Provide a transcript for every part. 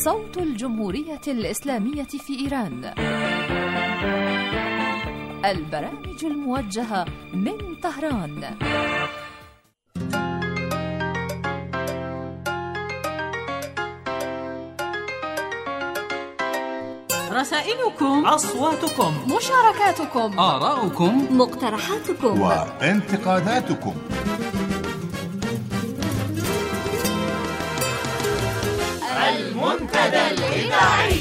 صوت الجمهورية الإسلامية في إيران. البرامج الموجهة من طهران. رسائلكم، أصواتكم، مشاركاتكم، آراؤكم، مقترحاتكم وانتقاداتكم. المنتدى الإذاعي.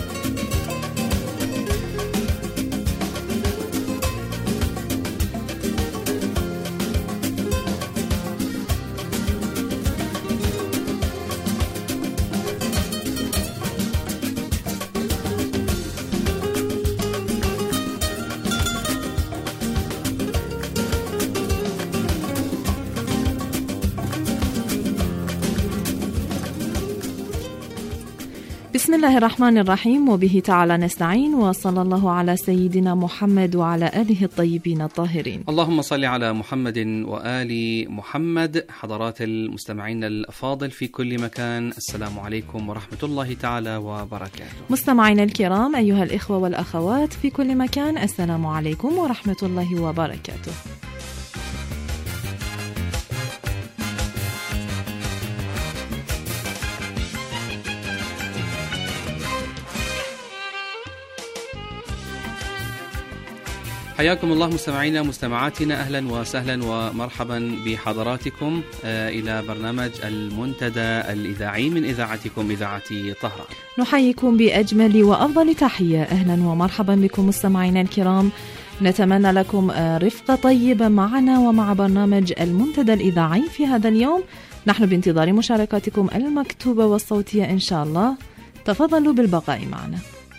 بسم الله الرحمن الرحيم، وبه تعالى نستعين، وصلى الله على سيدنا محمد وعلى آله الطيبين الطاهرين. اللهم صل على محمد وآل محمد. حضرات المستمعين الأفاضل في كل مكان، السلام عليكم ورحمة الله تعالى وبركاته. مستمعينا الكرام أيها الإخوة والأخوات في كل مكان، السلام عليكم ورحمة الله وبركاته. حياكم الله مستمعينا مستمعاتنا، أهلا وسهلا ومرحبا بحضراتكم إلى برنامج المنتدى الإذاعي من إذاعتكم إذاعة طهران. نحييكم بأجمل وأفضل تحية، أهلا ومرحبا بكم مستمعينا الكرام. نتمنى لكم رفقة طيبة معنا ومع برنامج المنتدى الإذاعي في هذا اليوم. نحن بانتظار مشاركاتكم المكتوبة والصوتية إن شاء الله. تفضلوا بالبقاء معنا.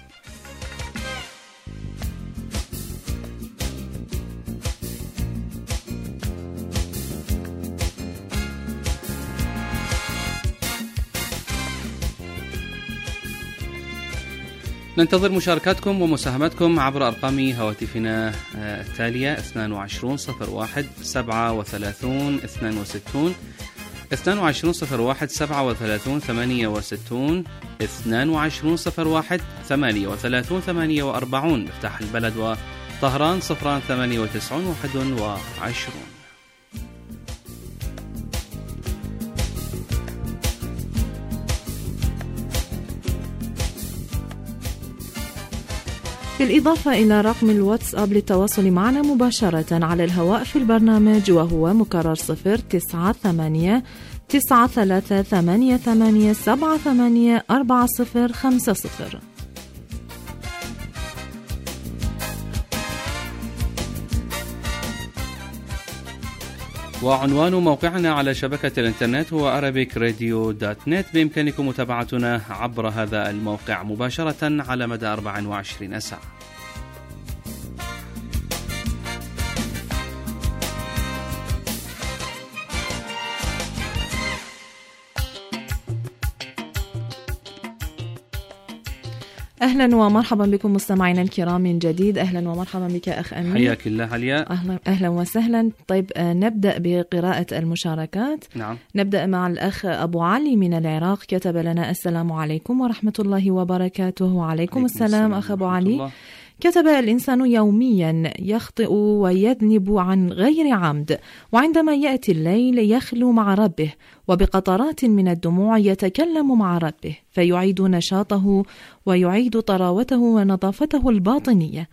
ننتظر مشاركاتكم ومساهمتكم عبر أرقام هواتفنا التالية: 22 01 37 62 22 01 37 68 22 01 38 48 مفتاح البلد وطهران 098 21. بالإضافة إلى رقم الواتساب للتواصل معنا مباشرة على الهواء في البرنامج، وهو مكرر 098 9388 78 4050. وعنوان موقعنا على شبكة الإنترنت هو arabicradio.net. بإمكانكم متابعتنا عبر هذا الموقع مباشرة على مدى 24 ساعة. أهلا ومرحبا بكم مستمعينا الكرام من جديد. أهلا ومرحبا بك أخ أمين. حياك الله عليا. أهلا وسهلا. طيب نبدأ بقراءة المشاركات. نعم. نبدأ مع الأخ أبو علي من العراق، كتب لنا: السلام عليكم ورحمة الله وبركاته. وعليكم السلام أخ أبو علي. كتب: الإنسان يوميا يخطئ ويذنب عن غير عمد، وعندما يأتي الليل يخلو مع ربه، وبقطرات من الدموع يتكلم مع ربه، فيعيد نشاطه ويعيد طراوته ونظافته الباطنية.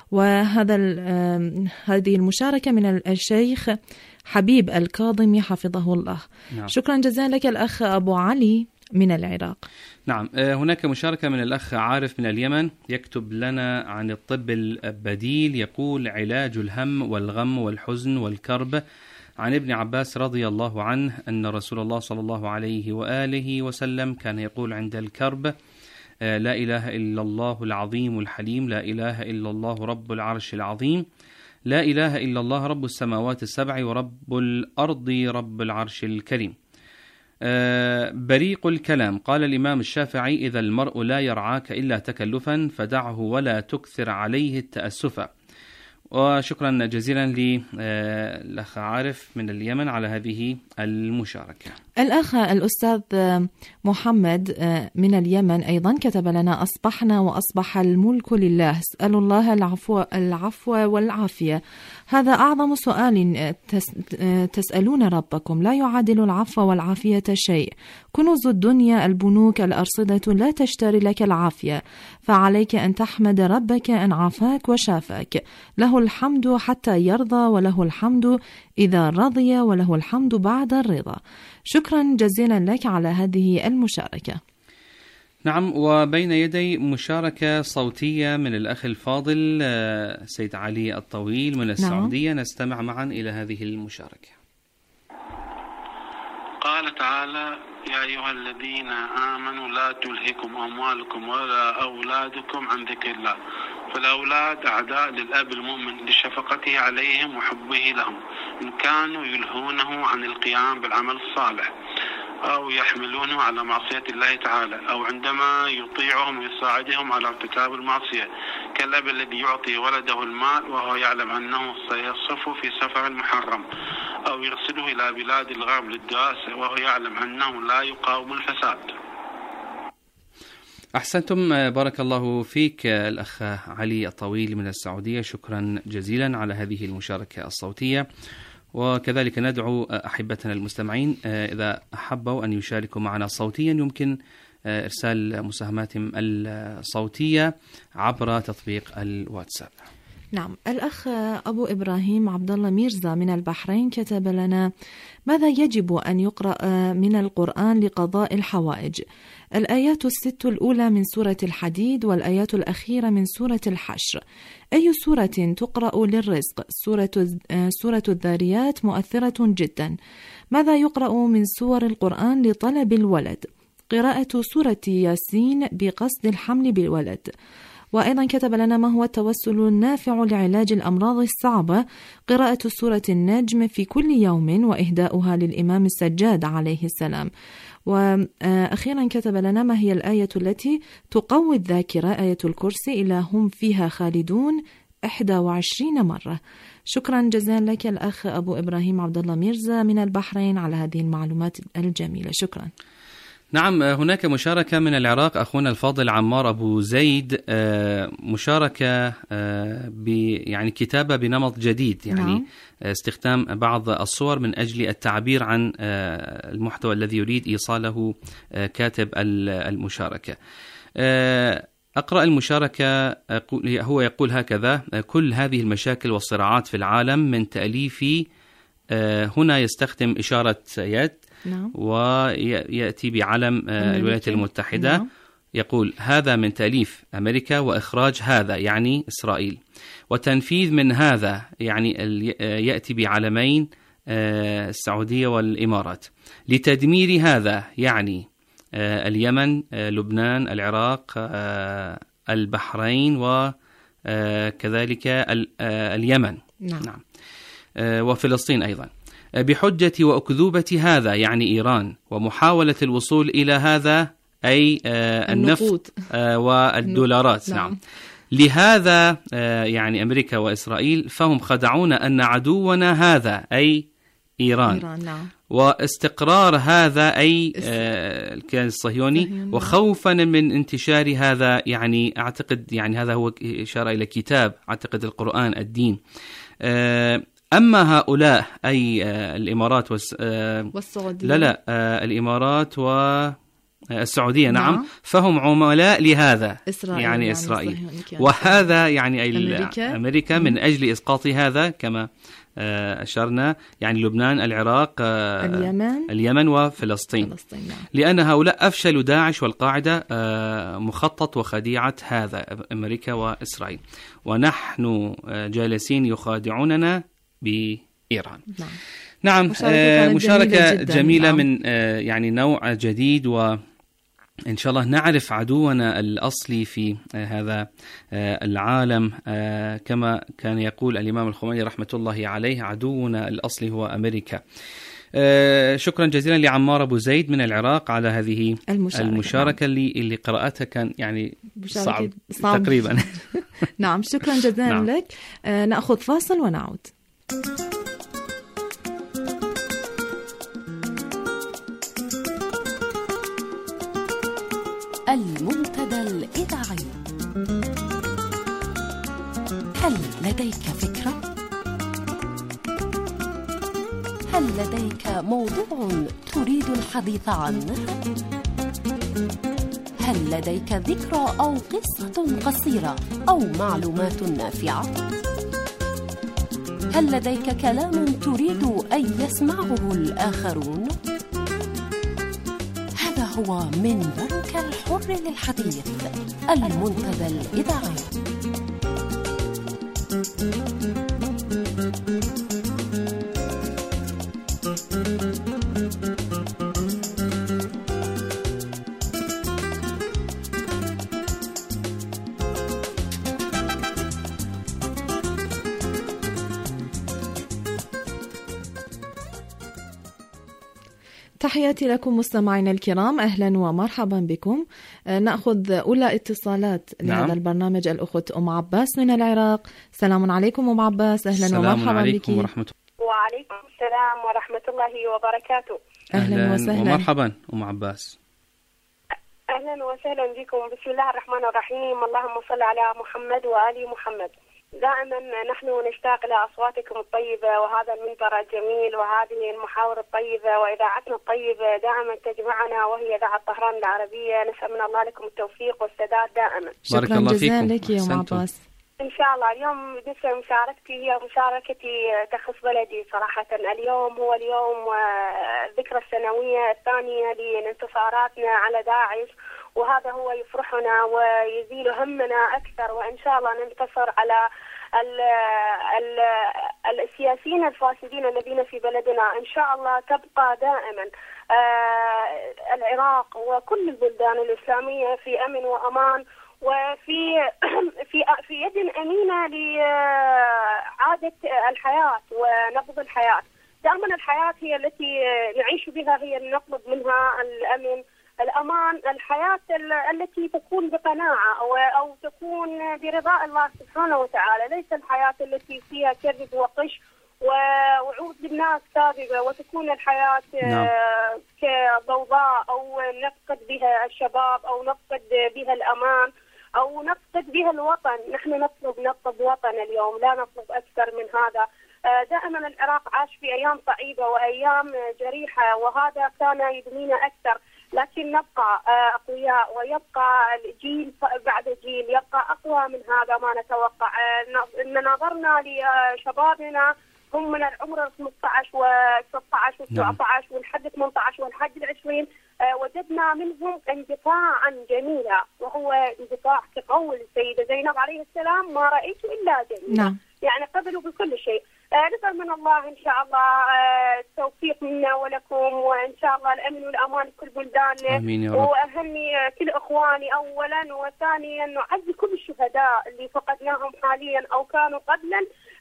هذه المشاركة من الشيخ حبيب الكاظمي حفظه الله. نعم. شكرا جزيلا لك الأخ أبو علي من العراق. نعم. هناك مشاركة من الأخ عارف من اليمن، يكتب لنا عن الطب البديل. يقول: علاج الهم والغم والحزن والكرب. عن ابن عباس رضي الله عنه أن رسول الله صلى الله عليه وآله وسلم كان يقول عند الكرب: لا إله إلا الله العظيم الحليم، لا إله إلا الله رب العرش العظيم، لا إله إلا الله رب السماوات السبع ورب الأرض رب العرش الكريم. بريق الكلام. قال الإمام الشافعي: إذا المرء لا يرعاك إلا تكلفا فدعه ولا تكثر عليه التأسفا. وشكرا جزيلا للأخ عارف من اليمن على هذه المشاركة. الأخ الأستاذ محمد من اليمن أيضا كتب لنا: أصبحنا وأصبح الملك لله، اسأل الله العفو والعافية. هذا أعظم سؤال تسألون ربكم، لا يعادل العفو والعافية شيء. كنوز الدنيا، البنوك، الأرصدة لا تشتري لك العافية، فعليك أن تحمد ربك أن عافاك وشافاك. له الحمد حتى يرضى، وله الحمد إذا رضي، وله الحمد بعد الرضا. شكرا جزيلا لك على هذه المشاركة. نعم، وبين يدي مشاركة صوتية من الأخ الفاضل سيد علي الطويل من السعودية. نعم. نستمع معا إلى هذه المشاركة. قال تعالى: يا أيها الذين آمنوا لا تلهكم أموالكم ولا أولادكم عن ذكر الله، فالأولاد أعداء للأب المؤمن لشفقته عليهم وحبه لهم، إن كانوا يلهونه عن القيام بالعمل الصالح أو يحملونه على معصية الله تعالى، أو عندما يطيعهم ويساعدهم على ارتكاب المعصية، كالأب الذي يعطي ولده المال وهو يعلم أنه سيصرفه في سفر محرم، أو يرسله إلى بلاد الغرب للدراسة وهو يعلم أنه لا يقاوم الفساد. أحسنتم، بارك الله فيك الأخ علي الطويل من السعودية. شكرا جزيلا على هذه المشاركة الصوتية. وكذلك ندعو أحبتنا المستمعين إذا أحبوا أن يشاركوا معنا صوتيا يمكن إرسال مساهماتهم الصوتية عبر تطبيق الواتساب. نعم، الأخ أبو إبراهيم عبد الله ميرزا من البحرين كتب لنا: ماذا يجب أن يقرأ من القرآن لقضاء الحوائج؟ الآيات 6 الأولى من سورة الحديد، والآيات الأخيرة من سورة الحشر. أي سورة تقرأ للرزق؟ سورة الذاريات مؤثرة جدا. ماذا يقرأ من سور القرآن لطلب الولد؟ قراءة سورة ياسين بقصد الحمل بالولد. وأيضا كتب لنا: ما هو التوسل النافع لعلاج الأمراض الصعبة؟ قراءة سورة النجم في كل يوم، وإهداؤها للإمام السجاد عليه السلام. وأخيرا كتب لنا: ما هي الآية التي تقوي الذاكرة؟ آية الكرسي إلى هم فيها خالدون 21 مرة. شكرا جزيلا لك الأخ أبو إبراهيم عبد الله ميرزا من البحرين على هذه المعلومات الجميلة. شكرا. نعم، هناك مشاركة من العراق، أخونا الفاضل عمار أبو زيد، مشاركة يعني كتابة بنمط جديد، يعني نعم. استخدام بعض الصور من أجل التعبير عن المحتوى الذي يريد إيصاله كاتب المشاركة. أقرأ المشاركة. هو يقول هكذا: كل هذه المشاكل والصراعات في العالم من تأليفي. هنا يستخدم إشارة يد نعم. ويأتي بعلم الولايات المتحدة نعم. يقول: هذا من تأليف أمريكا، وإخراج هذا يعني إسرائيل، وتنفيذ من هذا يعني يأتي بعلمين السعودية والإمارات، لتدمير هذا يعني اليمن، لبنان، العراق، البحرين، وكذلك اليمن نعم. وفلسطين أيضا، بحجة وأكذوبة هذا يعني إيران، ومحاولة الوصول إلى هذا أي النفط والدولارات نعم. لهذا يعني أمريكا وإسرائيل، فهم خدعون أن عدونا هذا أي إيران نعم. واستقرار هذا أي الكيان الصهيوني، وخوفا من انتشار هذا يعني أعتقد يعني هذا هو إشارة إلى كتاب أعتقد القرآن الدين. أما هؤلاء أي الإمارات والسعودية لا الإمارات والسعودية نعم. فهم عملاء لهذا يعني إسرائيل وهذا يعني أمريكا من أجل إسقاط هذا كما أشرنا يعني لبنان، العراق، اليمن وفلسطين نعم. لأن هؤلاء أفشلوا داعش والقاعدة مخطط وخديعة هذا أمريكا وإسرائيل، ونحن جالسين يخادعوننا بإيران نعم. مشاركة جميلة نعم. من يعني نوع جديد، وإن شاء الله نعرف عدونا الأصلي في هذا العالم كما كان يقول الإمام الخميني رحمة الله عليه: عدونا الأصلي هو أمريكا. شكرا جزيلا لعمار أبو زيد من العراق على هذه المشاركة اللي قراءتها كان يعني صعب تقريبا. نعم شكرا جزيلا لك. نأخذ فاصل ونعود. المنتدى الإذاعي. هل لديك فكرة؟ هل لديك موضوع تريد الحديث عنه؟ هل لديك ذكرى أو قصة قصيرة أو معلومات نافعة؟ هل لديك كلام تريد أن يسمعه الآخرون؟ هذا هو منبرك الحر للحديث، المنتدى الإذاعي. تحياتي لكم مستمعينا الكرام، أهلا ومرحبا بكم. نأخذ أولى اتصالات لهذا البرنامج الأخت أم عباس من العراق. السلام عليكم أم عباس، أهلا ومرحبا بك. وعليكم السلام ورحمة الله وبركاته. أهلا وسهلا ومرحبا أم عباس. أهلا وسهلا بكم. بسم الله الرحمن الرحيم. اللهم صل على محمد وآل محمد. دائما نحن نشتاق إلى أصواتكم الطيبة وهذا المنبر الجميل وهذه المحاور الطيبة وإذاعتنا الطيبة دائما تجمعنا وهي إذاعة طهران العربية. نسأل من الله لكم التوفيق والسداد دائما. شكرا جزيلا لك يا أم عباس. إن شاء الله اليوم بالنسبة لمشاركتي هي مشاركتي تخص بلدي صراحة. اليوم هو اليوم الذكرى السنوية الثانية لانتصاراتنا على داعش، وهذا هو يفرحنا ويزيل همنا أكثر، وإن شاء الله ننتصر على السياسيين الفاسدين الذين في بلدنا. إن شاء الله تبقى دائما العراق وكل البلدان الإسلامية في أمن وأمان وفي في يد أمينة لعادة الحياة ونبض الحياة. دائما الحياة هي التي نعيش بها، هي اللي نطلب منها الأمن الأمان، الحياة التي تكون بقناعة أو تكون برضاء الله سبحانه وتعالى، ليس الحياة التي فيها كذب وقش ووعود للناس كاذبة، وتكون الحياة كضوضاء أو نفقد بها الشباب أو نفقد بها الأمان أو نفقد بها الوطن. نحن نطلب وطن اليوم، لا نطلب أكثر من هذا. دائما العراق عاش في أيام صعيبة وأيام جريحة، وهذا كان يدمينا أكثر، لكن نبقى أقوياء ويبقى الجيل بعد جيل يبقى أقوى من هذا ما نتوقع. إن نظرنا لشبابنا هم من العمر 15 و16 و19 والحد 18 والحد 20 وجدنا منهم اندفاعا جميلا، وهو اندفاع كقول السيدة زينب عليه السلام: ما رأيت إلا جميلا. نعم. يعني قبلوا بكل شيء. نسأل من الله إن شاء الله التوفيق منا ولكم، وإن شاء الله الأمن والأمان لكل بلداننا. وأهني كل إخواني أولا، وثانيا نعزي كل الشهداء اللي فقدناهم حاليا أو كانوا قبلا.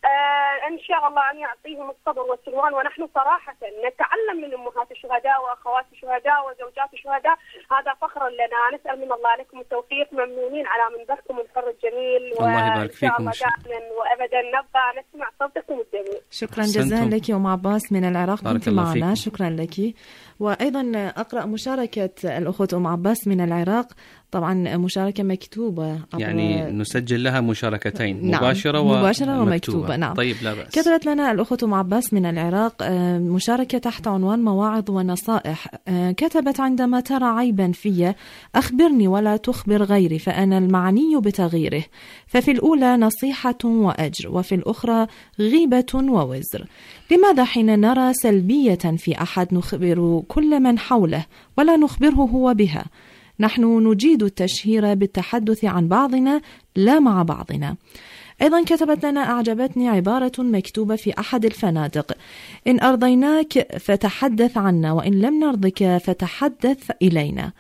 إن شاء الله أن يعطيهم الصبر والسلوان. ونحن صراحة نتعلم من أمهات الشهداء وأخوات الشهداء وزوجات الشهداء، هذا فخر لنا. نسأل من الله لكم التوفيق، ممنونين على منبركم الحر الجميل، وإن شاء الله دائما وأبدا نبقى نسمع صوتكم الجميل. شكرا جزيلا لك يا أم عباس من العراق، كنت معنا. شكرا لك. وأيضا أقرأ مشاركة الأخت أم عباس من العراق، طبعا مشاركة مكتوبة، يعني نسجل لها مشاركتين. نعم. مباشرة ومكتوبة. نعم. طيب لا بأس. كتبت لنا الأخت أم عباس من العراق مشاركة تحت عنوان مواعظ ونصائح. كتبت: عندما ترى عيبا في أخبرني ولا تخبر غيري، فأنا المعني بتغييره. ففي الأولى نصيحة وأجر، وفي الأخرى غيبة ووزر. لماذا حين نرى سلبية في أحد نخبر كل من حوله ولا نخبره هو بها؟ نحن نجيد التشهير بالتحدث عن بعضنا لا مع بعضنا. أيضا كتبت لنا: أعجبتني عبارة مكتوبة في أحد الفنادق: إن أرضيناك فتحدث عنا، وإن لم نرضك فتحدث إلينا.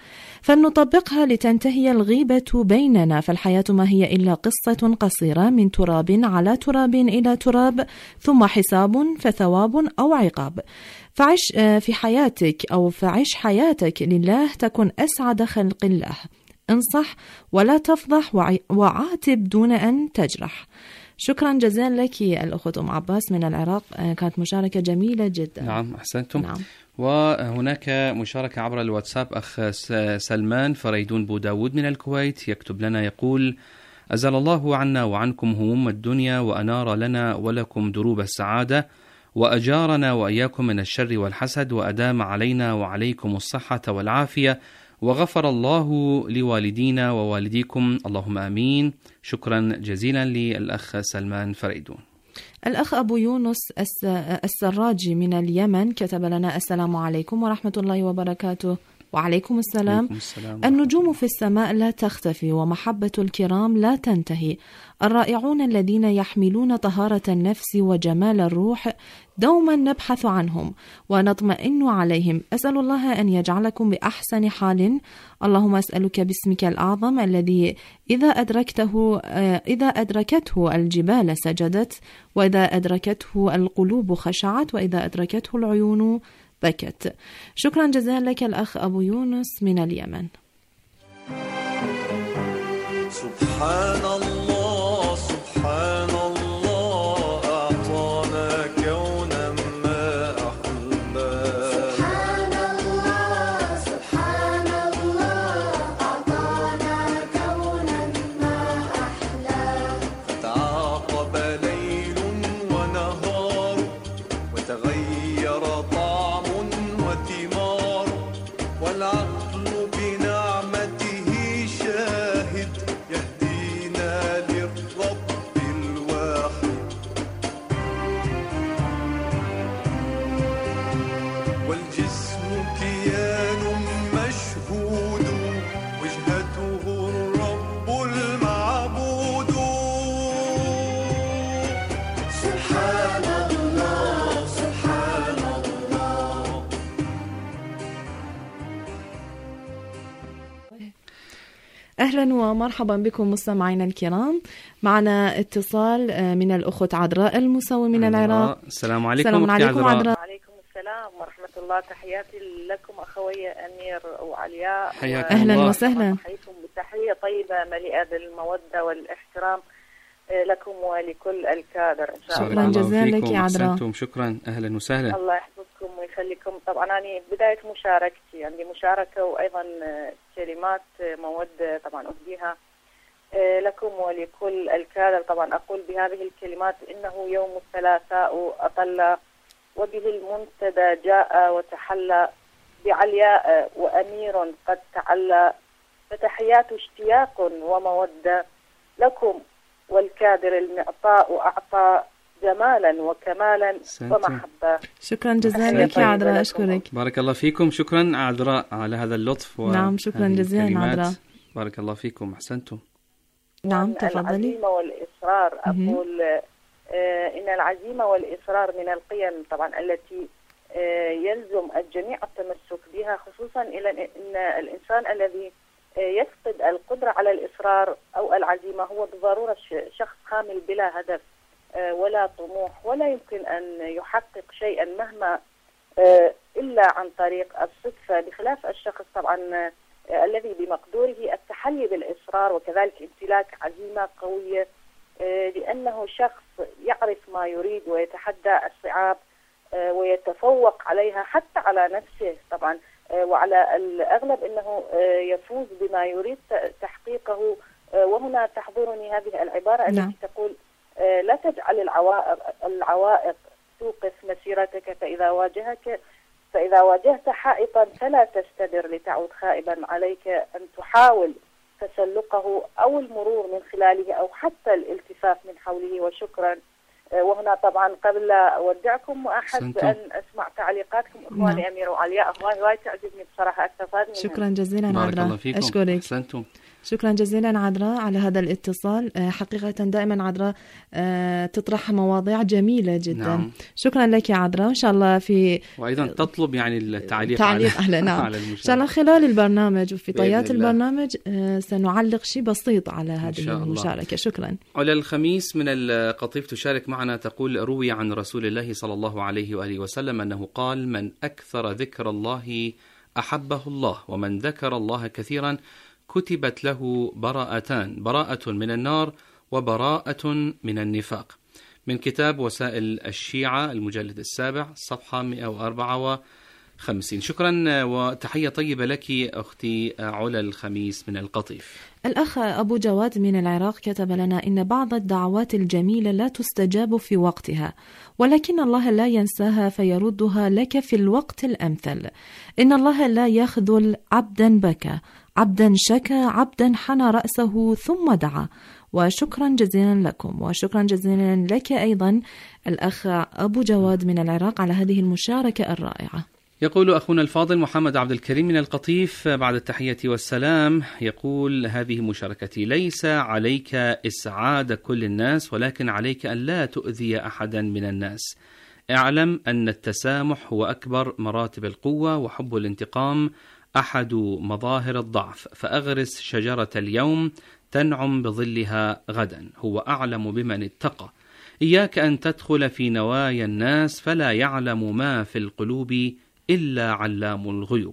فلنطبقها لتنتهي الغيبة بيننا، فالحياة ما هي إلا قصة قصيرة من تراب على تراب إلى تراب، ثم حساب فثواب أو عقاب. فعش في حياتك أو فعش حياتك لله تكن أسعد خلق الله. انصح ولا تفضح وعاتب دون أن تجرح. شكرا جزيلا لك الأخت أم عباس من العراق، كانت مشاركة جميلة جدا. نعم أحسنتم. نعم. وهناك مشاركة عبر الواتساب، أخ سلمان فريدون بوداود من الكويت يكتب لنا يقول: أزال الله عنا وعنكم هموم الدنيا وأنار لنا ولكم دروب السعادة، وأجارنا وإياكم من الشر والحسد، وأدام علينا وعليكم الصحة والعافية، وغفر الله لوالدينا ووالديكم، اللهم آمين. شكرا جزيلا للأخ سلمان فريدون. الأخ أبو يونس السراجي من اليمن كتب لنا: السلام عليكم ورحمة الله وبركاته. وعليكم السلام. النجوم في السماء لا تختفي، ومحبة الكرام لا تنتهي. الرائعون الذين يحملون طهارة النفس وجمال الروح دوما نبحث عنهم ونطمئن عليهم. أسأل الله أن يجعلكم بأحسن حال. اللهم أسألك باسمك الأعظم الذي إذا أدركته الجبال سجدت، وإذا أدركته القلوب خشعت، وإذا أدركته العيون بكت. شكرا جزيلا لك الأخ أبو يونس من اليمن. سبحان الله سبحان الله أعطانا كونا ما أحلى. سبحان الله سبحان الله أعطانا كونا ما أحلى. فتعاقب ليل ونهار وتغير طعم وثمار، والعقل بنعمته شاهد يهدينا للرب الواحد. والجسم كيان مشهود وجهته الرب المعبود. سبحان الله سبحان الله. أهلا ومرحبا بكم مستمعينا الكرام. معنا اتصال من الأخت عذراء المسوي من العراق. السلام عليكم. السلام عليكم عذراء. وعليكم السلام ورحمة الله. تحياتي لكم أخوي أمير وعلياء. حياكم أهلا الله. وسهلا. أحييكم بتحية طيبة مليئة بالمودة والاحترام لكم ولكل الكادر إن شاء الله. شكرا جزيلا لك يا عذراء. أحسنتم. شكرا. أهلا وسهلا. الله يحفظكم ويخليكم. طبعا أنا بداية مشاركتي عندي مشاركة وأيضا كلمات مودة طبعا أهديها لكم ولكل الكادر. طبعا أقول بهذه الكلمات: إنه يوم الثلاثاء أطل، وبه المنتدى جاء وتحلى، بعلياء وأمير قد تعلى، فتحيات اشتياق ومودة لكم، والكادر المعطاء أعطى جمالا وكمالا ومحبة. شكرا جزيلا لك يا عذراء. أشكرك. بارك الله فيكم. شكرا عذراء على هذا اللطف. نعم شكرا جزيلا عذراء. بارك الله فيكم. أحسنتم. نعم تفضلي. العزيمة والإصرار. أقول إن العزيمة والإصرار من القيم طبعا التي يلزم الجميع التمسك بها، خصوصا إن الإنسان الذي يفقد القدرة على الإصرار أو العزيمة هو بالضرورة شخص خامل بلا هدف ولا طموح، ولا يمكن أن يحقق شيئا مهما إلا عن طريق الصدفة، بخلاف الشخص طبعا الذي بمقدوره التحلي بالإصرار وكذلك امتلاك عزيمة قوية، لأنه شخص يعرف ما يريد ويتحدى الصعاب ويتفوق عليها حتى على نفسه طبعا، وعلى الأغلب أنه يفوز بما يريد تحقيقه. وهنا تحضرني هذه العبارة التي تقول: لا تجعل العوائق توقف مسيرتك، فإذا واجهت حائطا فلا تستدر لتعود خائبا، عليك أن تحاول تسلقه أو المرور من خلاله أو حتى الالتفاف من حوله. وشكرا. وهنا طبعا قبل أودعكم وأحب أن أسمع تعليقاتكم إخواني أمير وعلياء. هواي تعجبني بصراحة، أستفاد منها. شكرا جزيلا بارك الله فيكم. أشكرك. أحسنتم. شكرا جزيلا عذراء على هذا الاتصال. حقيقة دائما عذراء تطرح مواضيع جميلة جدا. نعم. شكرا لك يا عذراء. إن شاء الله وأيضا تطلب يعني التعليق على نعم. على إن شاء الله خلال البرنامج وفي طيات البرنامج سنعلق شيء بسيط على هذه المشاركة. شكرا. على الخميس من القطيف تشارك معنا تقول: روي عن رسول الله صلى الله عليه وآله وسلم أنه قال: من أكثر ذكر الله أحبه الله، ومن ذكر الله كثيرا كتبت له براءتان: براءة من النار وبراءة من النفاق. من كتاب وسائل الشيعة المجلد 7 صفحة 154. شكرا وتحية طيبة لك أختي علا الخميس من القطيف. الأخ أبو جواد من العراق كتب لنا: إن بعض الدعوات الجميلة لا تستجاب في وقتها، ولكن الله لا ينساها فيردها لك في الوقت الأمثل. إن الله لا يخذل عبدا بكى، عبدا شكى، عبدا حنى رأسه ثم دعا. وشكرا جزيلا لكم، وشكرا جزيلا لك أيضا الأخ أبو جواد من العراق على هذه المشاركة الرائعة. يقول أخونا الفاضل محمد عبد الكريم من القطيف بعد التحية والسلام، يقول: هذه مشاركتي: ليس عليك إسعاد كل الناس، ولكن عليك أن لا تؤذي أحدا من الناس. اعلم أن التسامح هو أكبر مراتب القوة، وحب الانتقام أحد مظاهر الضعف. فأغرس شجرة اليوم تنعم بظلها غدا، هو أعلم بمن اتقى. إياك أن تدخل في نوايا الناس، فلا يعلم ما في القلوب إلا علام الغيوب.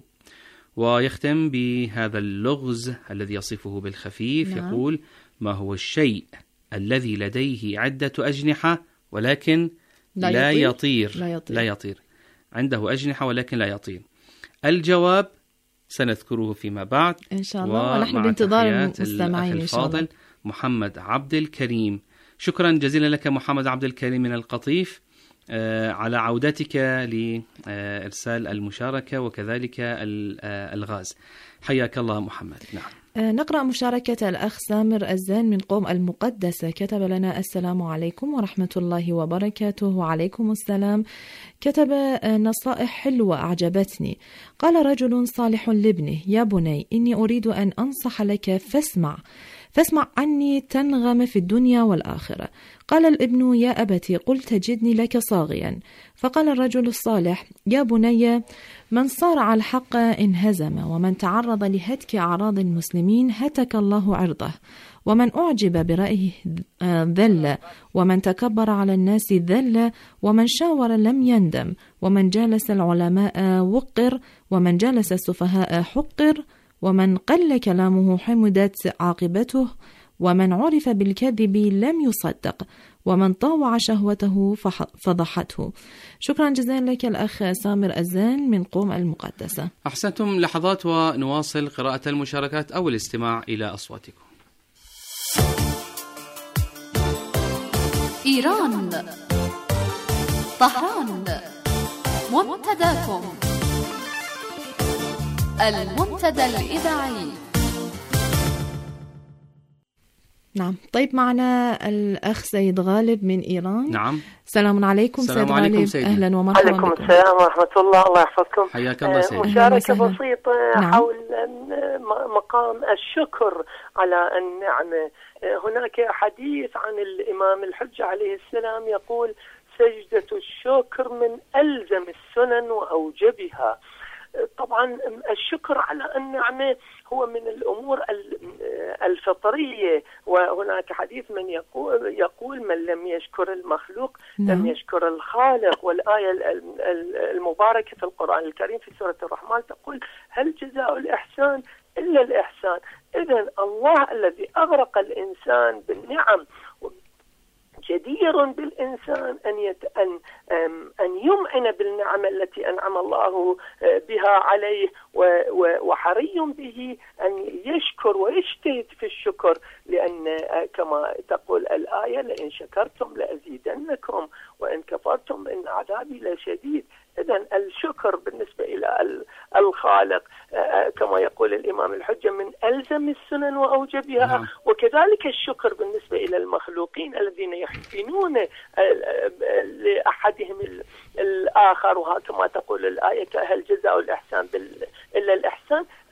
ويختم بهذا اللغز الذي يصفه بالخفيف. نعم. يقول: ما هو الشيء الذي لديه عدة أجنحة ولكن لا يطير. عنده أجنحة ولكن لا يطير. الجواب سنذكره فيما بعد إن شاء الله، ونحن بانتظار المستمعين إن شاء الله. محمد عبد الكريم. شكرا جزيلا لك محمد عبد الكريم من القطيف على عودتك لإرسال المشاركة وكذلك الغاز. حياك الله محمد. نعم. نقرأ مشاركة الأخ سامر الزين من قوم المقدسة. كتب لنا: السلام عليكم ورحمة الله وبركاته. وعليكم السلام. كتب نصائح حلوة أعجبتني. قال رجل صالح لابنه: يا بني، إني أريد أن أنصح لك فاسمع عني تنغم في الدنيا والآخرة. قال الابن: يا أبتي، قل تجدني لك صاغيا. فقال الرجل الصالح: يا بني، من صارع الحق انهزم، ومن تعرض لهتك أعراض المسلمين هتك الله عرضه، ومن أعجب برأيه ذل، ومن تكبر على الناس ذل، ومن شاور لم يندم، ومن جالس العلماء وقر، ومن جالس السفهاء حقر، ومن قل كلامه حمدت عاقبته، ومن عرف بالكذب لم يصدق، ومن طاوع شهوته فضحته. شكرا جزيلا لك الأخ سامر الزين من قوم المقدسة. أحسنتم. لحظات ونواصل قراءة المشاركات أو الاستماع إلى أصواتكم. إيران، طهران، منتداكم، المنتدى الإذاعي. نعم. طيب، معنا الأخ سيد غالب من إيران. نعم. السلام عليكم سيد غالب. أهلا ومرحبا بكم. عليكم السلام ورحمة الله. الله يحفظكم. حياك الله سيد. مشاركة بسيطة. نعم. حول مقام الشكر على النعمة. هناك حديث عن الإمام الحجة عليه السلام يقول: سجدة الشكر من ألزم السنن وأوجبها. طبعا الشكر على النعمة هو من الأمور الفطرية، وهناك حديث من يقول من لم يشكر المخلوق لم يشكر الخالق. والآية المباركة في القرآن الكريم في سورة الرحمن تقول: هل جزاء الإحسان إلا الإحسان. إذن الله الذي أغرق الإنسان بالنعم جدير بالإنسان أن يمعن بالنعم التي أنعم الله بها عليه، وحري به أن يشكر ويجتهد في الشكر، لأن كما تقول الآية: لئن شكرتم لأزيدنكم وإن كفرتم إن عذابي لشديد. إذن الشكر بالنسبة إلى الخالق كما يقول الإمام الحجة من ألزم السنن وأوجبها. نعم. وكذلك الشكر بالنسبة إلى المخلوقين الذين يحسنون لأحدهم الآخر، وكما تقول الآية: هل جزاء الإحسان إلا الإحسان.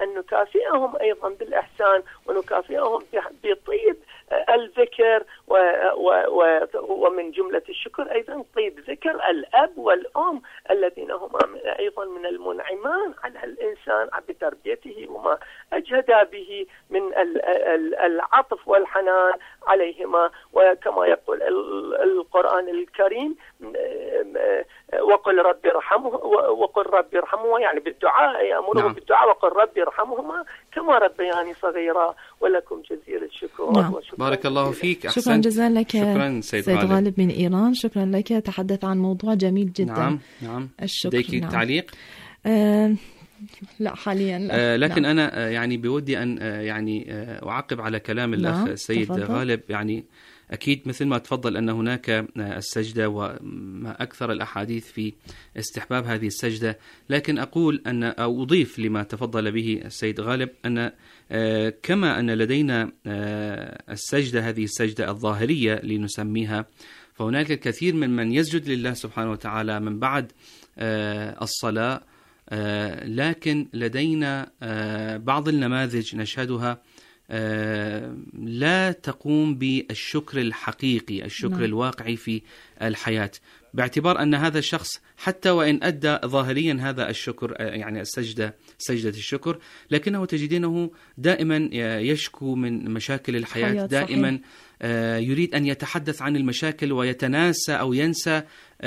أن نكافئهم أيضا بالإحسان ونكافئهم بطيب الذكر، ومن جملة الشكر أيضا طيب ذكر الأب والأم الذين هم أيضا من المنعمان على الإنسان بتربيته وما أجهد به من العطف والحنان عليهما. وكما يقول القرآن الكريم وقل ربي ارحمهما، يعني بالدعاء يأمرهم بالدعاء وقل ربي ارحمهما كما ربياني صغيرا. ولكم جزيل الشكر. بارك الله فيك. شكرا جزيلا لك. شكرا سيد غالب من إيران، شكرا لك. تحدث عن موضوع جميل جدا. نعم. الشكر. لديك تعليق؟ لا حاليا لا. لكن أنا يعني بودي أن يعني أعقب على كلام الأخ السيد غالب. يعني أكيد مثل ما تفضل أن هناك السجدة وما أكثر الأحاديث في استحباب هذه السجدة، لكن أقول أو أضيف لما تفضل به السيد غالب أن كما أن لدينا السجدة، هذه السجدة الظاهرية لنسميها، فهناك الكثير من يسجد لله سبحانه وتعالى من بعد الصلاة، لكن لدينا بعض النماذج نشهدها لا تقوم بالشكر الحقيقي، الشكر الواقعي في الحياة، باعتبار أن هذا الشخص حتى وإن أدى ظاهريا هذا الشكر، يعني سجدة الشكر، لكنه تجدينه دائما يشكو من مشاكل الحياة، دائما يريد أن يتحدث عن المشاكل ويتناسى أو ينسى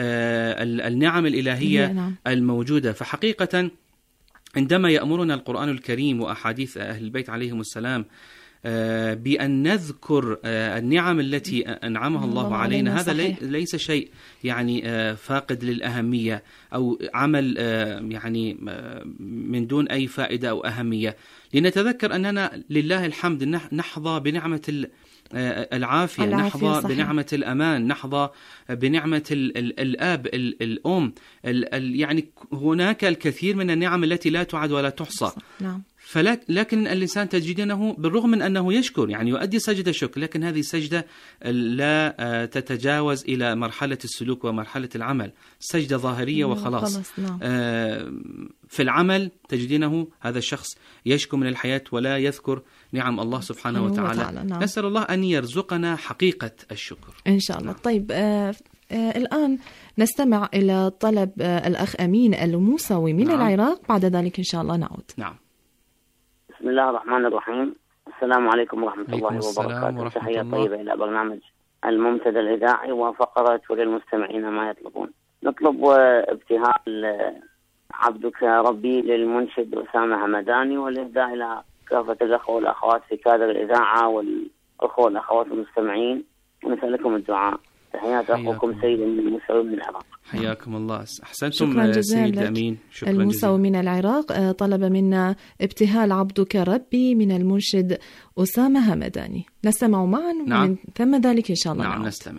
النعم الإلهية الموجودة. فحقيقة عندما يأمرنا القرآن الكريم وأحاديث أهل البيت عليهم السلام بأن نذكر النعم التي أنعمها الله علينا، هذا ليس شيء يعني فاقد للأهمية أو عمل يعني من دون أي فائدة أو أهمية، لنتذكر أننا لله الحمد نحظى بنعمة العافية، نحظى صحيح. بنعمة الأمان، نحظى بنعمة الآب الأم، يعني هناك الكثير من النعم التي لا تعد ولا تحصى. نعم. لكن الإنسان تجدينه بالرغم من أنه يشكر، يعني يؤدي سجدة شكر، لكن هذه السجدة لا تتجاوز إلى مرحلة السلوك ومرحلة العمل، سجدة ظاهرية وخلاص. نعم. في العمل تجدينه هذا الشخص يشكو من الحياة ولا يذكر نعم الله سبحانه وتعالى. نعم. نسأل الله أن يرزقنا حقيقة الشكر إن شاء الله. طيب الآن نستمع إلى طلب الأخ أمين الموسوي من العراق، بعد ذلك إن شاء الله نعود. نعم. بسم الله الرحمن الرحيم. السلام عليكم ورحمة الله وبركاته. تحية طيبة إلى برنامج المنتدى الإذاعي وفقرة وللمستمعين ما يطلبون. نطلب ابتهال عبدك ربي للمنشد أسامة همداني، والإهداء إلى كافة الأخوة والأخوات في كادر الإذاعة والأخوة والأخوات المستمعين، ونسألكم الدعاء. تحيات أخوكم سيد الموسوي من العراق. حياكم الله. أحسنتم سيد أمين. شكرا الموسوي من العراق طلب منا ابتهال عبدك ربي من المنشد أسامة همداني. نستمع معا. نعم. ومن ثم ذلك إن شاء الله نعم نستمع.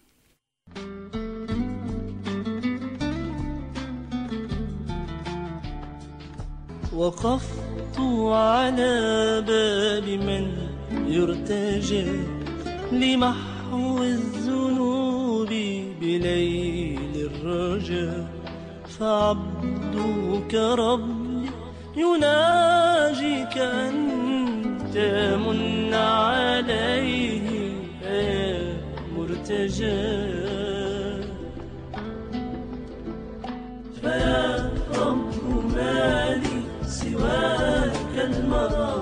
وقفت على باب من يرتجى لمحو الذنوب بليل الرجاء، فعبدك ربي يناجيك أن تمن عليه يا مرتجى، فيا رب مالي سواك المرى،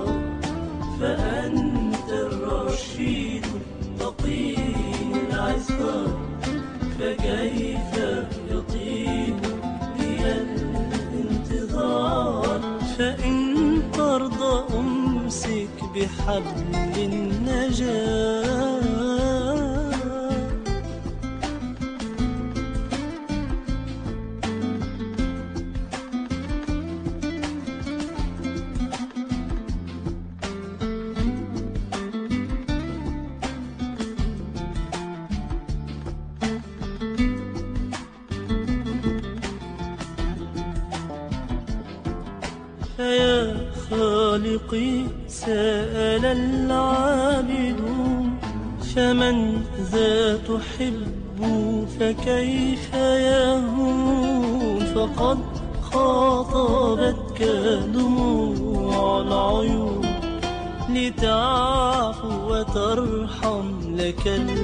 فأنت الرشيد تقي العصا، فكيف يطيب لي الانتظار، فإن ترضى أمسك بحبل النجاة. فيا خالقي سأل العابدون، فمن ذا تحب فكيف يهون، فقد خاطبتك دموع العيوب لتعفو وترحم لك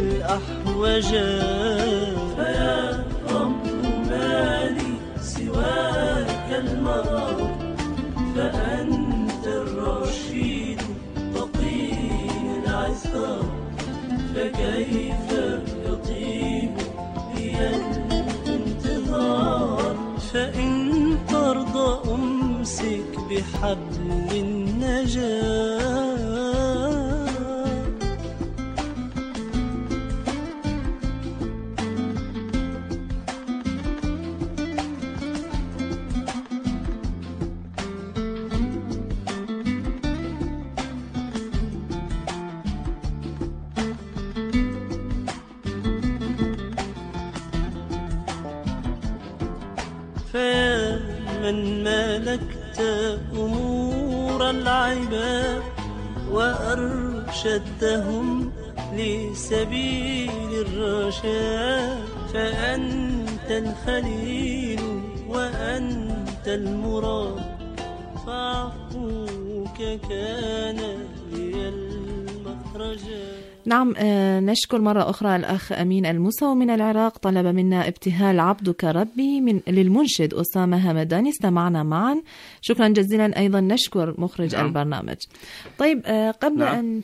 الأحوجات. فيا رب ما لي سواك المرام، فأنت الرشيد تقي العثار، فكيف يطيب لي الانتظار؟ فإن ترضى أمسك بحبل النجاة. فيا من ملكت أمور العباد وأرشدتهم لسبيل الرشاد، فأنت الخليل وأنت المراد، فعفوك كان لي المخرجا. نعم، نشكر مرة أخرى الأخ أمين الموسوي من العراق، طلب منا ابتهال عبدك ربي للمنشد أسامة همداني، استمعنا معا، شكرا جزيلا. أيضا نشكر مخرج البرنامج. طيب، قبل أن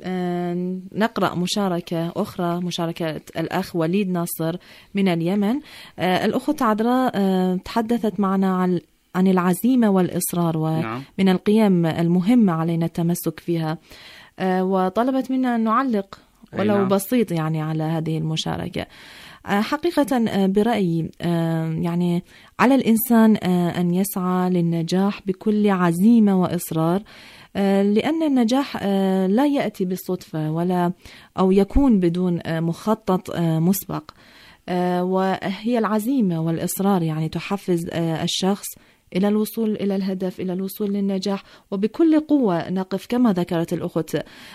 نقرأ مشاركة أخرى، مشاركة الأخ وليد ناصر من اليمن. الأخت عذراء تحدثت معنا عن العزيمة والإصرار، ومن القيم المهمة علينا التمسك فيها، وطلبت منا أن نعلق ولو بسيط يعني على هذه المشاركة. حقيقة برأيي يعني على الإنسان أن يسعى للنجاح بكل عزيمة وإصرار، لأن النجاح لا يأتي بالصدفة أو يكون بدون مخطط مسبق، وهي العزيمة والإصرار يعني تحفز الشخص إلى الوصول إلى الهدف، إلى الوصول للنجاح، وبكل قوة نقف كما ذكرت الأخت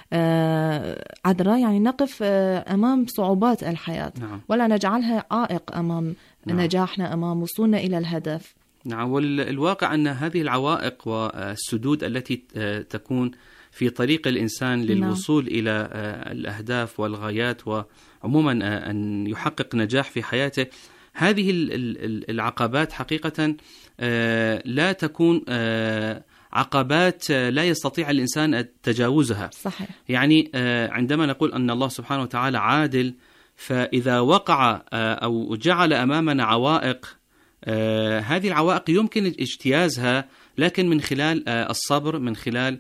عذراء، يعني نقف أمام صعوبات الحياة، ولا نجعلها عائق أمام نجاحنا، أمام وصولنا إلى الهدف. نعم، والواقع أن هذه العوائق والسدود التي تكون في طريق الإنسان للوصول إلى الأهداف والغايات، وعموما أن يحقق نجاح في حياته، هذه العقبات حقيقة لا تكون عقبات لا يستطيع الإنسان تجاوزها. صحيح. يعني عندما نقول أن الله سبحانه وتعالى عادل، فإذا وقع أو جعل أمامنا عوائق، هذه العوائق يمكن اجتيازها، لكن من خلال الصبر، من خلال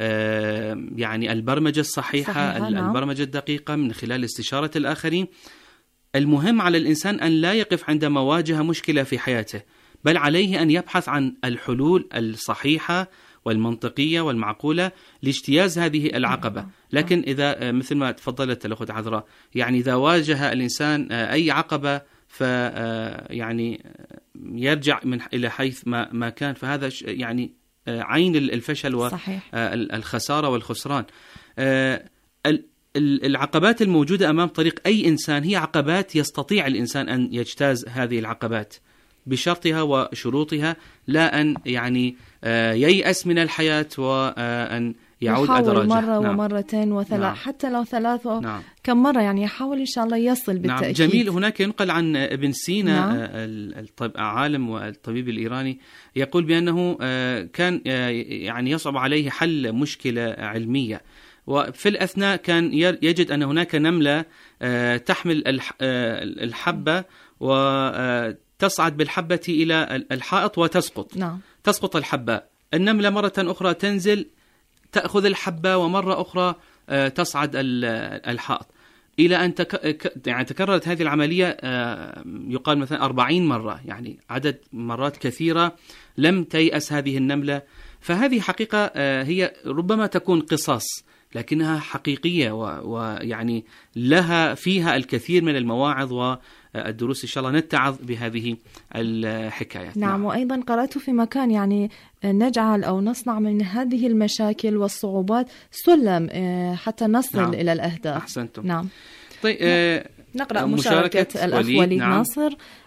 يعني البرمجة الصحيحة، البرمجة الدقيقة، من خلال استشارة الآخرين. المهم على الإنسان أن لا يقف عندما واجه مشكلة في حياته، بل عليه أن يبحث عن الحلول الصحيحة والمنطقية والمعقولة لاجتياز هذه العقبة. لكن إذا مثل ما تفضلت الأخت عذراء، يعني إذا واجه الإنسان أي عقبة يعني يرجع إلى حيث ما كان، فهذا يعني عين الفشل والخسارة والخسران. العقبات الموجودة أمام طريق أي إنسان هي عقبات يستطيع الإنسان أن يجتاز هذه العقبات بشرطها وشروطها، لا أن يعني ييأس من الحياة وأن يعود أدراجه. مرة ومرتين وثلاث، حتى لو ثلاثة كم مرة، يعني يحاول إن شاء الله يصل بالتأكيد. جميل. هناك ينقل عن ابن سينا العالم والطبيب الإيراني، يقول بأنه كان يعني يصعب عليه حل مشكلة علمية، وفي الأثناء كان يجد أن هناك نملة تحمل الحبة وتصعد بالحبة إلى الحائط وتسقط. تسقط الحبة، النملة مرة أخرى تنزل تأخذ الحبة، ومرة أخرى تصعد الحائط، إلى أن يعني تكررت هذه العملية يقال مثلا 40 مرة، يعني عدد مرات كثيرة لم تيأس هذه النملة. فهذه حقيقة هي ربما تكون قصص، لكنها حقيقية، ويعني لها فيها الكثير من المواعظ والدروس. إن شاء الله نتعظ بهذه الحكايات. نعم. وأيضا قرأت في مكان يعني نجعل أو نصنع من هذه المشاكل والصعوبات سلم حتى نصل إلى الأهداف. أحسنتم. نعم. طيب، نقرأ مشاركة الأخ وليد ناصر.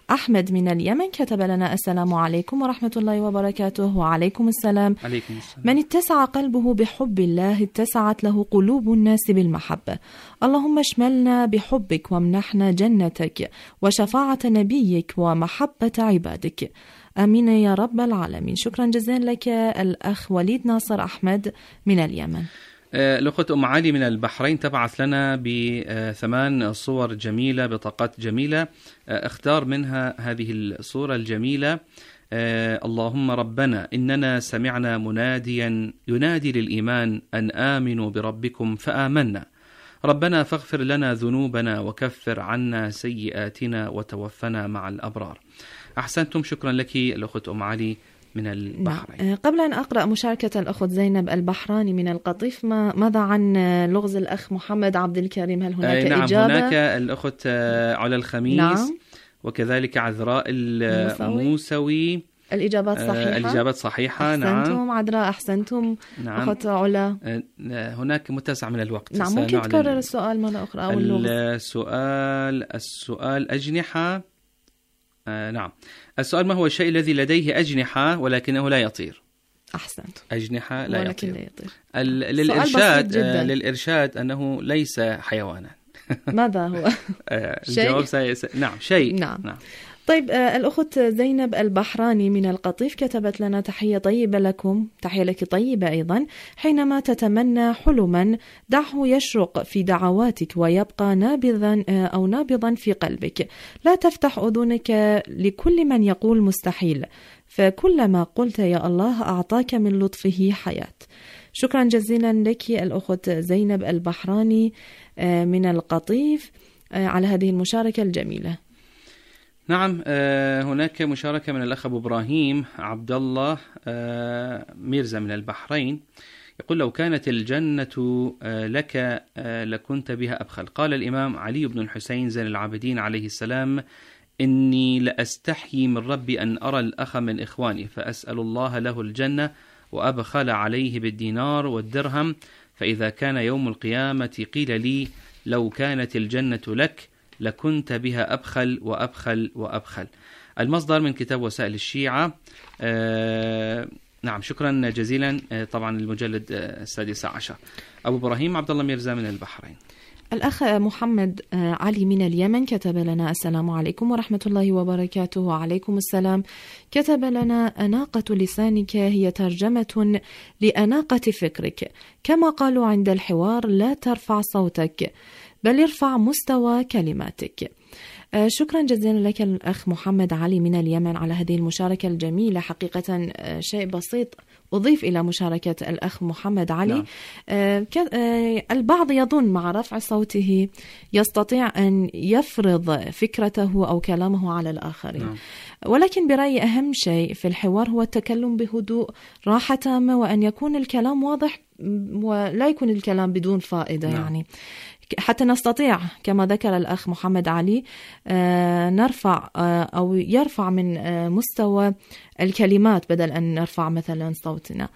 أحمد من اليمن كتب لنا السلام عليكم ورحمة الله وبركاته. وعليكم السلام. عليكم السلام. من اتسع قلبه بحب الله اتسعت له قلوب الناس بالمحبة. اللهم اشملنا بحبك وامنحنا جنتك وشفاعة نبيك ومحبة عبادك، آمين يا رب العالمين. شكرا جزيلا لك الأخ وليد ناصر أحمد من اليمن. الأخت أم علي من البحرين تبعث لنا ب8 صور جميلة، بطاقات جميلة، اختار منها هذه الصورة الجميلة. اللهم ربنا إننا سمعنا مناديا ينادي للإيمان أن آمنوا بربكم فآمنا، ربنا فاغفر لنا ذنوبنا وكفر عنا سيئاتنا وتوفنا مع الأبرار. أحسنتم، شكرا لك الأخت أم علي من البحرين. قبل أن أقرأ مشاركة الأخت زينب البحراني من القطيف، ماذا عن لغز الأخ محمد عبد الكريم؟ هل هناك نعم إجابة؟ هناك الأخت على الخميس، نعم. وكذلك عذراء الموسوي. الإجابات صحيحة. الإجابات صحيحة، نعم. أحسنتم عذراء، أحسنتم. نعم. أخت علا، هناك متسع من الوقت. نعم، ممكن تكرر السؤال مرة أخرى أو اللغز؟ السؤال أجنحة. نعم، السؤال: ما هو الشيء الذي لديه أجنحة ولكنه لا يطير؟ أحسنت، أجنحة لا ولكن يطير. لا يطير. للإرشاد أنه ليس حيوانا. ماذا هو؟ الجواب نعم، شيء. نعم. طيب، الأخت زينب البحراني من القطيف كتبت لنا: تحية طيبة لكم، تحية لك طيبة أيضا. حينما تتمنى حلما دعه يشرق في دعواتك ويبقى نابضا في قلبك. لا تفتح أذنك لكل من يقول مستحيل، فكلما قلت يا الله أعطاك من لطفه حياة. شكرا جزيلا لك الأخت زينب البحراني من القطيف على هذه المشاركة الجميلة. نعم، هناك مشاركة من الأخ أبو إبراهيم عبد الله ميرزا من البحرين، يقول: لو كانت الجنة لك لكنت بها أبخل. قال الإمام علي بن الحسين زين العابدين عليه السلام: إني لأستحيي من ربي أن أرى الأخ من إخواني فأسأل الله له الجنة وأبخل عليه بالدينار والدرهم، فإذا كان يوم القيامة قيل لي لو كانت الجنة لك لكنت بها أبخل وأبخل وأبخل. المصدر من كتاب وسائل الشيعة. نعم، شكرا جزيلا. طبعا المجلد 16. أبو إبراهيم عبد الله ميرزا من البحرين. الأخ محمد علي من اليمن كتب لنا: السلام عليكم ورحمة الله وبركاته. وعليكم السلام. كتب لنا: أناقة لسانك هي ترجمة لأناقة فكرك، كما قالوا عند الحوار: لا ترفع صوتك بل ارفع مستوى كلماتك. شكرا جزيلا لك الأخ محمد علي من اليمن على هذه المشاركة الجميلة. حقيقة شيء بسيط أضيف إلى مشاركة الأخ محمد علي. البعض يظن مع رفع صوته يستطيع أن يفرض فكرته أو كلامه على الآخرين، ولكن برأيي أهم شيء في الحوار هو التكلم بهدوء، راحة تامة، وأن يكون الكلام واضح ولا يكون الكلام بدون فائدة. يعني حتى نستطيع كما ذكر الأخ محمد علي نرفع أو يرفع من مستوى الكلمات بدل أن نرفع مثلا صوتنا.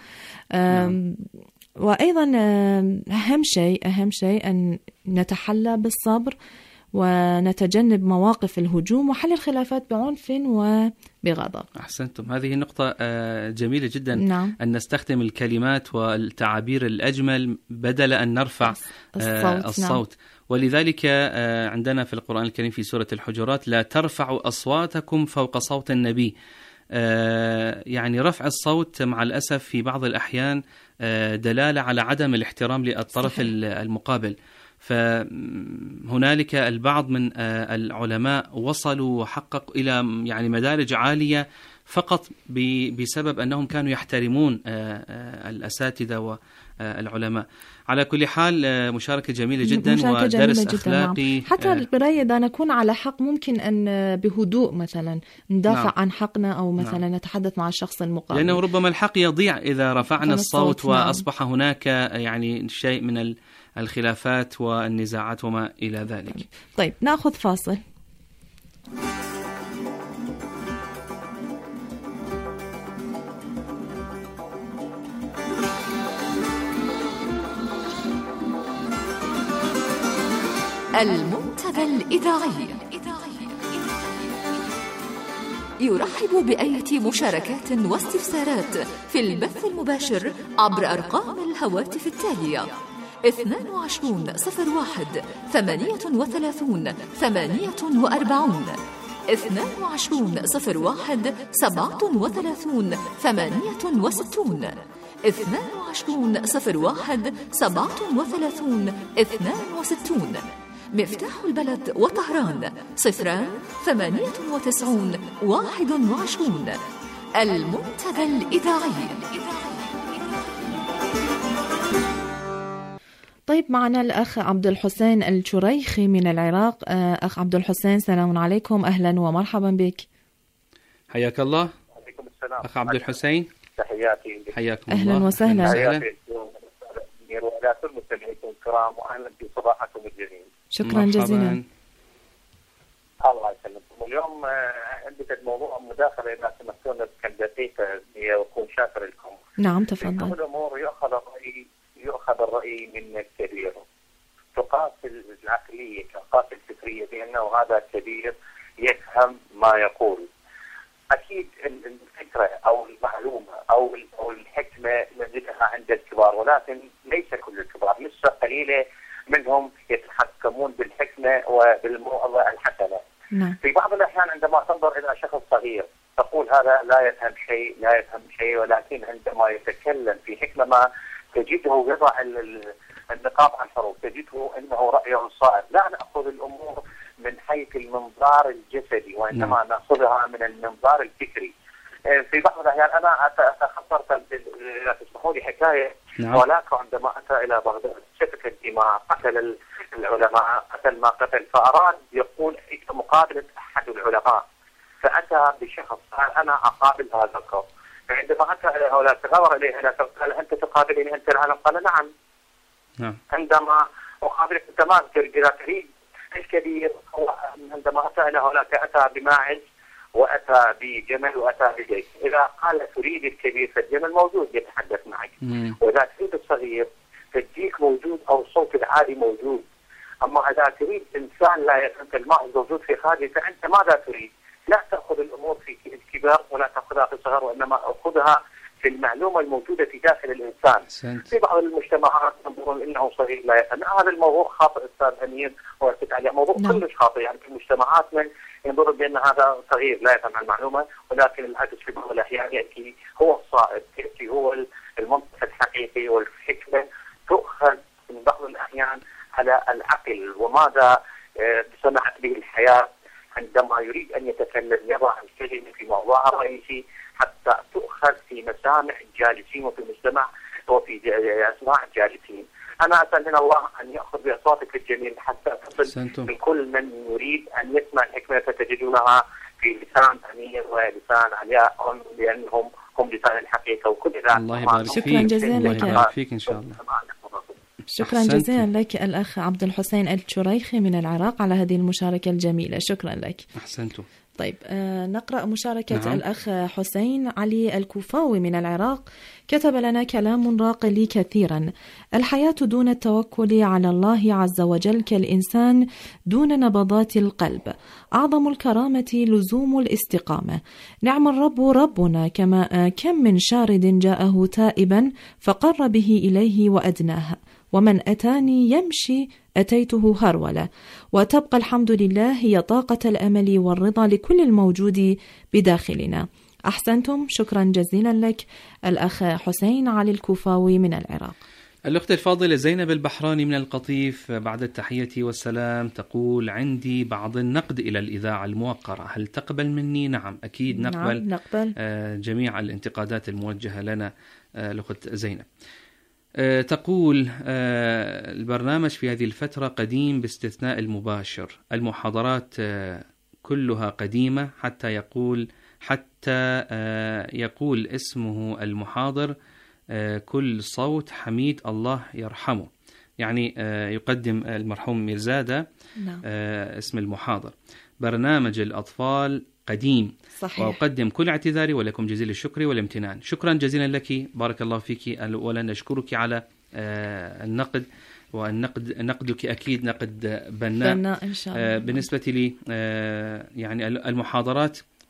وأيضا أهم شيء أن نتحلى بالصبر ونتجنب مواقف الهجوم وحل الخلافات بعنف وبغضب. أحسنتم، هذه نقطة جميلة جدا. نعم. أن نستخدم الكلمات والتعابير الأجمل بدل أن نرفع الصوت. نعم. ولذلك عندنا في القرآن الكريم في سورة الحجرات: لا ترفعوا أصواتكم فوق صوت النبي. يعني رفع الصوت مع الأسف في بعض الأحيان دلالة على عدم الاحترام للطرف المقابل. فهنالك البعض من العلماء وصلوا وحققوا إلى يعني مدارج عالية فقط بسبب أنهم كانوا يحترمون الأساتذة والعلماء. على كل حال مشاركة جميلة جدا ودرس أخلاقي. نعم. حتى برأيي إذا نكون على حق ممكن أن بهدوء مثلا ندافع نعم. عن حقنا أو مثلا نعم. نتحدث مع الشخص المقابل، لأنه ربما الحق يضيع إذا رفعنا الصوت وأصبح نعم. هناك يعني شيء من الخلافات والنزاعات وما إلى ذلك. طيب نأخذ فاصل. المنتدى الإذاعي. يرحب بأية مشاركات واستفسارات في البث المباشر عبر أرقام الهواتف التالية: 2201 38 48 2201 37 68 2201 37 62. مفتاح البلد وطهران 098 21. المنتدى الإذاعي. طيب، معنا الأخ عبد الحسين الشريخي من العراق. أخ عبد الحسين، سلام عليكم، أهلا ومرحبا بك. حياك الله. عليكم السلام. أخ عبد الحسين، تحياتي. حياكم أهلا الله. وسهلا. تحياتي وإلى كل مستمعيكم الكرام، وأهلا بصباحكم الجميل. شكرا جزيلا. الله يسلمكم. اليوم عندي موضوع مداخلة إذا سمحتونا بكم دقيقة وأكون شاكر لكم. نعم تفضل. في الأمور يؤخذ الرأي من الكبير، تقاس العقلية تقاس الفكرية، بأنه هذا كبير يفهم ما يقول. أكيد الفكرة أو المعلومة أو الحكمة نجدها عند الكبار، ولكن ليس كل الكبار، لسه قليلة منهم يتحكمون بالحكمة وبالموعظة الحسنة. في بعض الأحيان عندما تنظر إلى شخص صغير تقول هذا لا يفهم شيء، ولكن عندما يتكلم في حكمة ما تجده يضع النقاط على الحروف، تجده أنه رأيه صائب. لا نأخذ الأمور من حيث المنظار الجسدي، وإنما نأخذها من المنظار الفكري. في بعض الأحيان أنا أتخطرت، إذا تسمحوا لي، حكاية. ولكن عندما أتى إلى بغداد سفك الدماء، قتل العلماء، قتل ما قتل، فأراد يقول مقابلة أحد العلماء، فأتى بشخص قال أنا أقابل هذا القوم. فعندما أتى إلى هؤلاء تغور إليه قال أنت تقابلني أنت العالم؟ قال نعم. عندما أقابلك أنت ما تريد الكبير. هو عندما أتى إلى هؤلاء أتى بماعز وأتى بجمل وأتى بجيش. إذا قال تريد الكبير فالجمل موجود يتحدث معك، وإذا تريد الصغير فالديك موجود أو الصوت العالي موجود. أما إذا تريد إنسان لا يفهم الماء موجود في خارجه، فأنت ماذا تريد؟ لا تأخذ الأمور في الكبار ولا تأخذها في الصغر، وإنما أخذها في المعلومة الموجودة في داخل الإنسان. في بعض المجتمعات ينظرون إنه صغير لا يفهم. هذا الموضوع خاطئ أستاذ أمير، وأكد عليه موضوع كلش خاطئ. يعني في مجتمعاتنا ينظرون بأن هذا صغير لا يفهم المعلومة، ولكن العكس في بعض الأحيان يأتي هو الصائب، يأتي هو المنطق الحقيقي، والحكمة تؤخذ من بعض الأحيان على العقل وماذا سمحت به الحياة. عندما يريد أن يتكلم يضع الكلمة في موضوعها الرئيسي حتى تؤخذ في مسامع الجالسين وفي المجتمع وفي أسماع الجالسين. أنا أسأل من الله أن يأخذ بأصواتك الجميل حتى تصل لكل من يريد أن يسمع الحكمة، فتجدونها في لسان أمير ولسان علياء، لأنهم هم لسان الحقيقة. وكل ذلك الله يبارك فيك. شكرا جزيلا لك. الله يبارك فيك إن شاء الله. شكرا جزيلا لك الأخ عبد الحسين الشريخي من العراق على هذه المشاركة الجميلة. شكرا لك. أحسنتم. طيب، نقرأ مشاركة الأخ حسين علي الكوفاوي من العراق. كتب لنا كلام راق لي كثيرا: الحياة دون التوكل على الله عز وجل كالإنسان دون نبضات القلب. أعظم الكرامة لزوم الاستقامة. نعم الرب ربنا، كم من شارد جاءه تائبا فقر به إليه وأدناه، ومن أتاني يمشي أتيته هرولة. وتبقى الحمد لله هي طاقة الأمل والرضا لكل الموجود بداخلنا. أحسنتم. شكرا جزيلا لك الأخ حسين علي الكوفاوي من العراق. الأخت الفاضلة زينب البحراني من القطيف بعد التحية والسلام تقول: عندي بعض النقد إلى الإذاعة الموقرة، هل تقبل مني؟ نعم أكيد نقبل. نعم نقبل. جميع الانتقادات الموجهة لنا. الأخت زينب تقول: البرنامج في هذه الفترة قديم باستثناء المباشر، المحاضرات كلها قديمة حتى يقول اسمه المحاضر كل صوت حميد الله يرحمه. يعني يقدم المرحوم ميرزادة اسم المحاضر. برنامج الأطفال قديم. صحيح. وأقدم كل اعتذاري ولكم جزيل الشكر والامتنان. شكرا جزيلا لك، بارك الله فيك، ولن نشكرك على النقد، نقدك أكيد نقد بناء إن شاء الله. بالنسبة لي يعني المحاضرات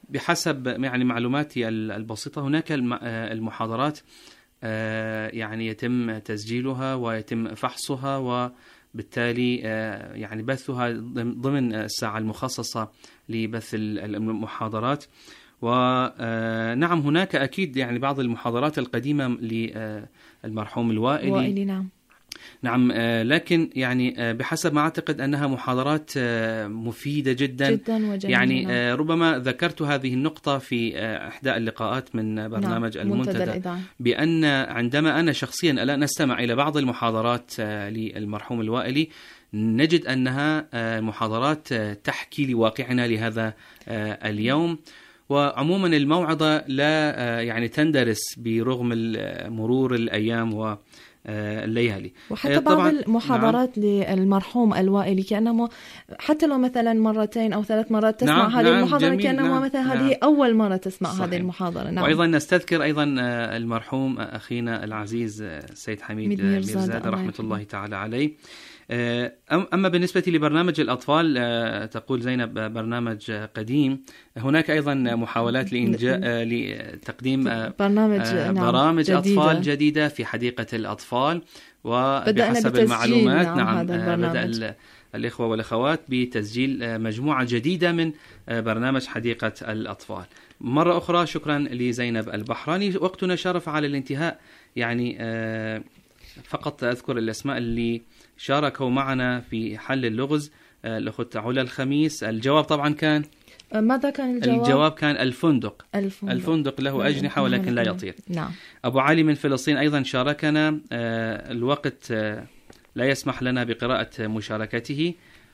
بحسب يعني معلوماتي البسيطة هناك المحاضرات يعني يتم تسجيلها ويتم فحصها، وبالتالي يعني بثها ضمن الساعة المخصصة لبث المحاضرات. ونعم هناك أكيد يعني بعض المحاضرات القديمة للمرحوم الوائلي. نعم لكن يعني بحسب ما أعتقد أنها محاضرات مفيدة جدا وجميلة. يعني ربما ذكرت هذه النقطة في إحدى اللقاءات من برنامج المنتدى، بأن عندما أنا شخصيا الآن أستمع إلى بعض المحاضرات للمرحوم الوائلي نجد أنها محاضرات تحكي لواقعنا لهذا اليوم. وعموما الموعظة لا يعني تندرس برغم مرور الأيام والليالي. وحتى بعض المحاضرات للمرحوم الوائلي كأنه حتى لو مثلا مرتين أو 3 مرات تسمع هذه المحاضرة كأنه مثلا هذه أول مرة تسمع هذه المحاضرة. وأيضا نستذكر أيضا المرحوم أخينا العزيز سيد حميد ميرزادة رحمة الله تعالى عليه. أما بالنسبة لبرنامج الأطفال تقول زينب برنامج قديم، هناك أيضا محاولات لتقديم برامج أطفال جديدة في حديقة الأطفال. وبحسب المعلومات بدأ الإخوة والأخوات بتسجيل مجموعة جديدة من برنامج حديقة الأطفال. مرة أخرى شكرا لزينب البحراني. وقتنا شرف على الانتهاء، يعني فقط أذكر الأسماء اللي شاركوا معنا في حل اللغز. الأخت علا الخميس، الجواب طبعا كان ماذا كان الجواب؟ الجواب كان الفندق له أجنحة ولكن لا يطير. نعم. أبو علي من فلسطين أيضا شاركنا، الوقت لا يسمح لنا بقراءة مشاركته.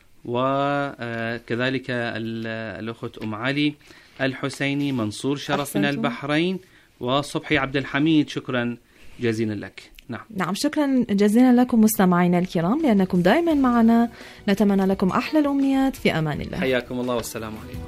وكذلك الأخت أم علي الحسيني، منصور شرف من البحرين، وصبحي عبد الحميد، شكرا جزيلا لك. نعم شكرا جزيلا لكم مستمعينا الكرام لأنكم دائما معنا. نتمنى لكم أحلى الأمنيات، في أمان الله. حياكم الله والسلام عليكم.